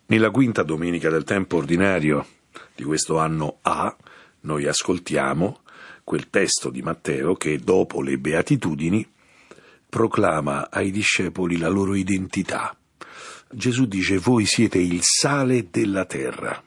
Nella quinta domenica del tempo ordinario di questo anno A, noi ascoltiamo quel testo di Matteo che, dopo le Beatitudini, proclama ai discepoli la loro identità. Gesù dice: voi siete il sale della terra,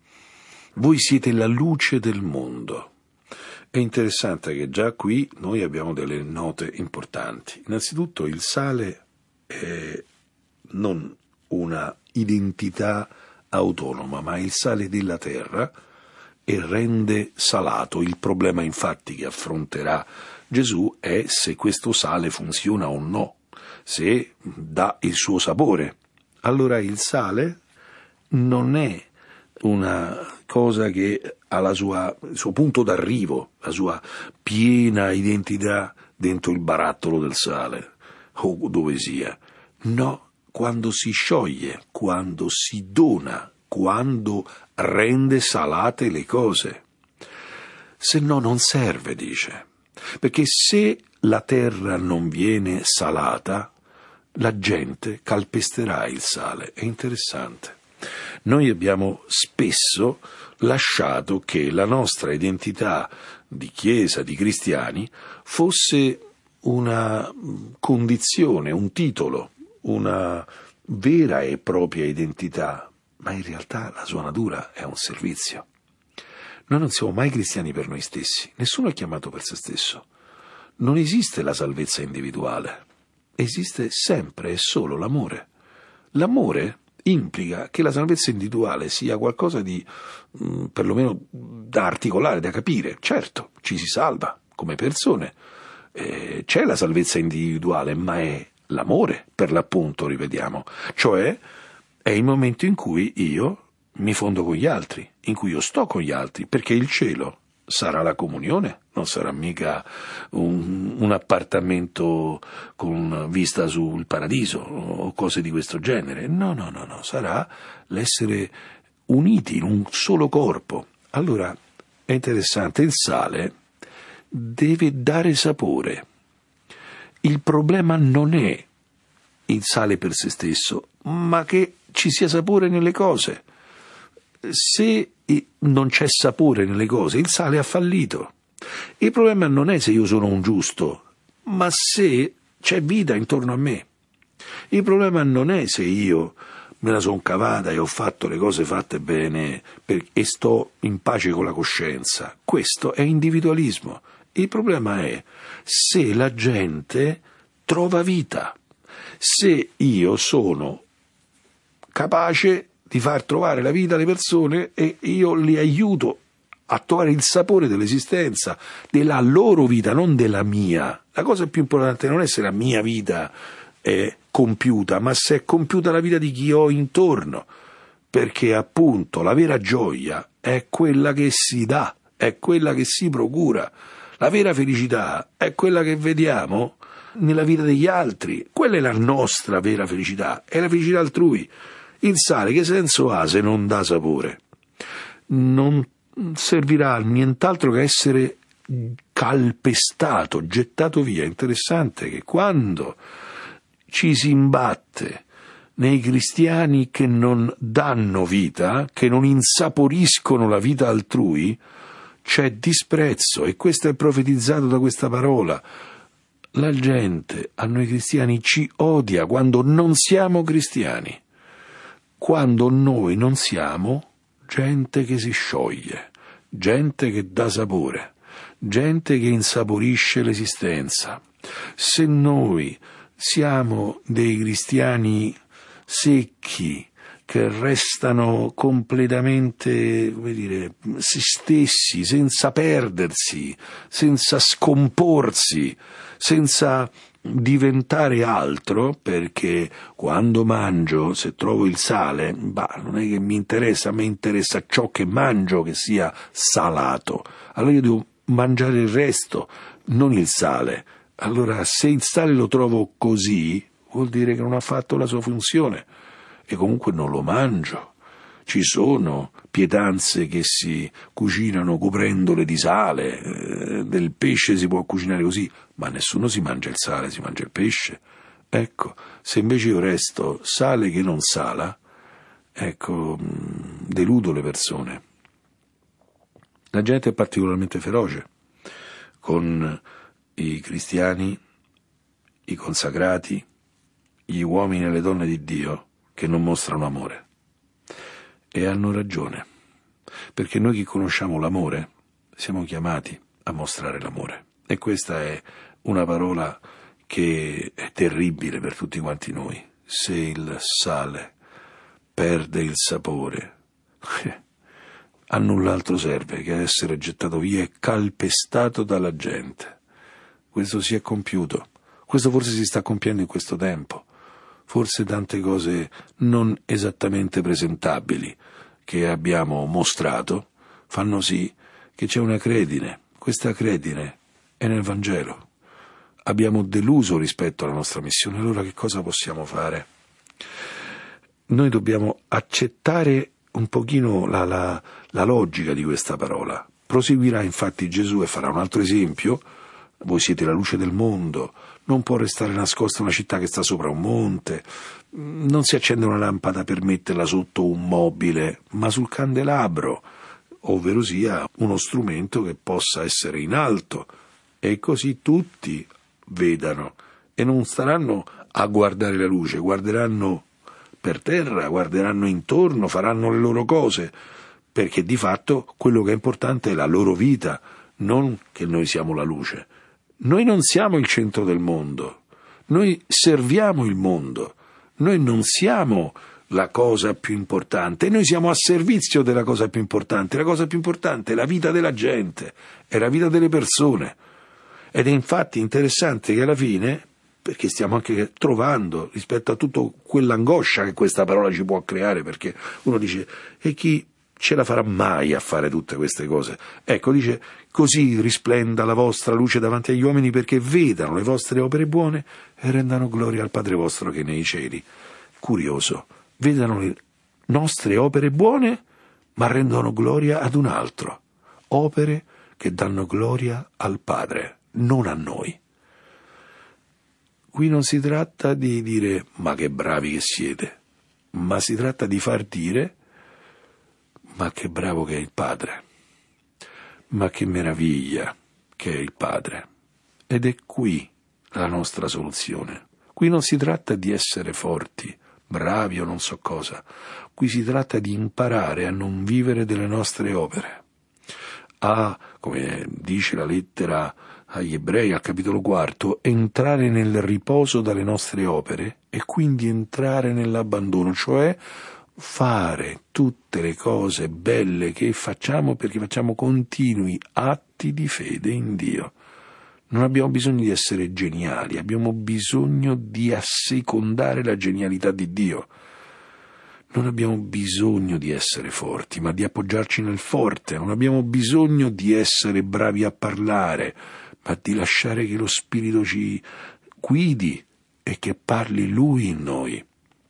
voi siete la luce del mondo. È interessante che già qui noi abbiamo delle note importanti. Innanzitutto, il sale è non una identità autonoma, ma il sale della terra, e rende salato. Il problema infatti che affronterà Gesù è se questo sale funziona o no, se dà il suo sapore. Allora il sale non è una cosa che ha il suo punto d'arrivo, la sua piena identità dentro il barattolo del sale o dove sia. No, quando si scioglie, quando si dona, quando rende salate le cose. Se no non serve, dice, perché se la terra non viene salata, la gente calpesterà il sale. È interessante. Noi abbiamo spesso lasciato che la nostra identità di Chiesa, di cristiani, fosse una condizione, un titolo, una vera e propria identità, ma in realtà la sua natura è un servizio. Noi non siamo mai cristiani per noi stessi, nessuno è chiamato per se stesso. Non esiste la salvezza individuale, esiste sempre e solo l'amore. L'amore implica che la salvezza individuale sia qualcosa di perlomeno da articolare, da capire. Certo, ci si salva come persone, c'è la salvezza individuale, ma è l'amore, per l'appunto, ripetiamo, cioè è il momento in cui io mi fondo con gli altri, in cui io sto con gli altri, perché il cielo sarà la comunione, non sarà mica un appartamento con vista sul paradiso o cose di questo genere. No, sarà l'essere uniti in un solo corpo. Allora, è interessante, il sale deve dare sapore. Il problema non è il sale per se stesso, ma che ci sia sapore nelle cose. Se non c'è sapore nelle cose, il sale ha fallito. Il problema non è se io sono un giusto, ma se c'è vita intorno a me. Il problema non è se io me la son cavata e ho fatto le cose fatte bene e sto in pace con la coscienza. Questo è individualismo. Il problema è se la gente trova vita, se io sono capace di far trovare la vita alle persone e io li aiuto a trovare il sapore dell'esistenza, della loro vita, non della mia. La cosa più importante non è se la mia vita è compiuta, ma se è compiuta la vita di chi ho intorno, perché appunto la vera gioia è quella che si dà, è quella che si procura. La vera felicità è quella che vediamo nella vita degli altri. Quella è la nostra vera felicità, è la felicità altrui. Il sale che senso ha se non dà sapore? Non servirà a nient'altro che essere calpestato, gettato via. È interessante che quando ci si imbatte nei cristiani che non danno vita, che non insaporiscono la vita altrui, c'è disprezzo, e questo è profetizzato da questa parola. La gente a noi cristiani ci odia quando non siamo cristiani, quando noi non siamo gente che si scioglie, gente che dà sapore, gente che insaporisce l'esistenza. Se noi siamo dei cristiani secchi, che restano completamente, se stessi, senza perdersi, senza scomporsi, senza diventare altro, perché quando mangio, se trovo il sale, non è che mi interessa, a me interessa ciò che mangio che sia salato. Allora io devo mangiare il resto, non il sale. Allora se il sale lo trovo così, vuol dire che non ha fatto la sua funzione. E comunque non lo mangio. Ci sono pietanze che si cucinano coprendole di sale, del pesce si può cucinare così, ma nessuno si mangia il sale, si mangia il pesce. Ecco, se invece io resto sale che non sala, deludo le persone. La gente è particolarmente feroce con i cristiani, i consacrati, gli uomini e le donne di Dio che non mostrano amore. E hanno ragione, perché noi che conosciamo l'amore siamo chiamati a mostrare l'amore. E questa è una parola che è terribile per tutti quanti noi. Se il sale perde il sapore, a null'altro serve che a essere gettato via e calpestato dalla gente. Questo si è compiuto, questo forse si sta compiendo in questo tempo. Forse tante cose non esattamente presentabili che abbiamo mostrato fanno sì che c'è una credine. Questa credine è nel Vangelo. Abbiamo deluso rispetto alla nostra missione. Allora che cosa possiamo fare? Noi dobbiamo accettare un pochino la logica di questa parola. Proseguirà infatti Gesù e farà un altro esempio. Voi siete la luce del mondo, non può restare nascosta una città che sta sopra un monte, non si accende una lampada per metterla sotto un mobile, ma sul candelabro, ovvero sia uno strumento che possa essere in alto, e così tutti vedano e non staranno a guardare la luce, guarderanno per terra, guarderanno intorno, faranno le loro cose, perché di fatto quello che è importante è la loro vita, non che noi siamo la luce. Noi non siamo il centro del mondo, noi serviamo il mondo, noi non siamo la cosa più importante, noi siamo a servizio della cosa più importante. La cosa più importante è la vita della gente, è la vita delle persone. Ed è infatti interessante che alla fine, perché stiamo anche trovando rispetto a tutta quell'angoscia che questa parola ci può creare, perché uno dice, e chi ce la farà mai a fare tutte queste cose? Ecco, dice, così risplenda la vostra luce davanti agli uomini perché vedano le vostre opere buone e rendano gloria al Padre vostro che è nei cieli. Curioso, vedano le nostre opere buone ma rendono gloria ad un altro. Opere che danno gloria al Padre, non a noi. Qui non si tratta di dire ma che bravi che siete, ma si tratta di far dire ma che bravo che è il Padre, ma che meraviglia che è il Padre. Ed è qui la nostra soluzione. Qui non si tratta di essere forti, bravi o non so cosa. Qui si tratta di imparare a non vivere delle nostre opere. Come dice la lettera agli Ebrei al capitolo 4, entrare nel riposo dalle nostre opere e quindi entrare nell'abbandono, cioè fare tutte le cose belle che facciamo perché facciamo continui atti di fede in Dio. Non abbiamo bisogno di essere geniali, abbiamo bisogno di assecondare la genialità di Dio. Non abbiamo bisogno di essere forti, ma di appoggiarci nel forte. Non abbiamo bisogno di essere bravi a parlare, ma di lasciare che lo Spirito ci guidi e che parli Lui in noi.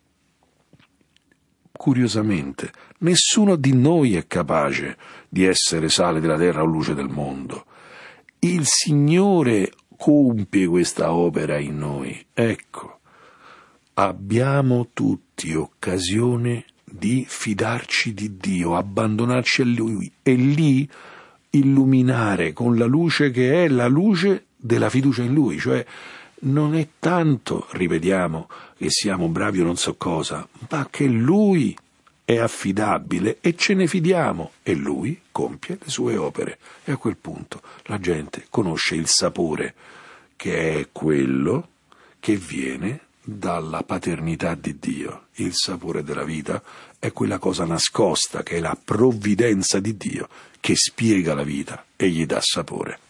Curiosamente, nessuno di noi è capace di essere sale della terra o luce del mondo. Il Signore compie questa opera in noi. Ecco, abbiamo tutti occasione di fidarci di Dio, abbandonarci a Lui e lì illuminare con la luce che è la luce della fiducia in Lui, cioè non è tanto, ripetiamo, che siamo bravi o non so cosa, ma che Lui è affidabile e ce ne fidiamo e Lui compie le sue opere. E a quel punto la gente conosce il sapore che è quello che viene dalla paternità di Dio. Il sapore della vita è quella cosa nascosta che è la provvidenza di Dio che spiega la vita e gli dà sapore.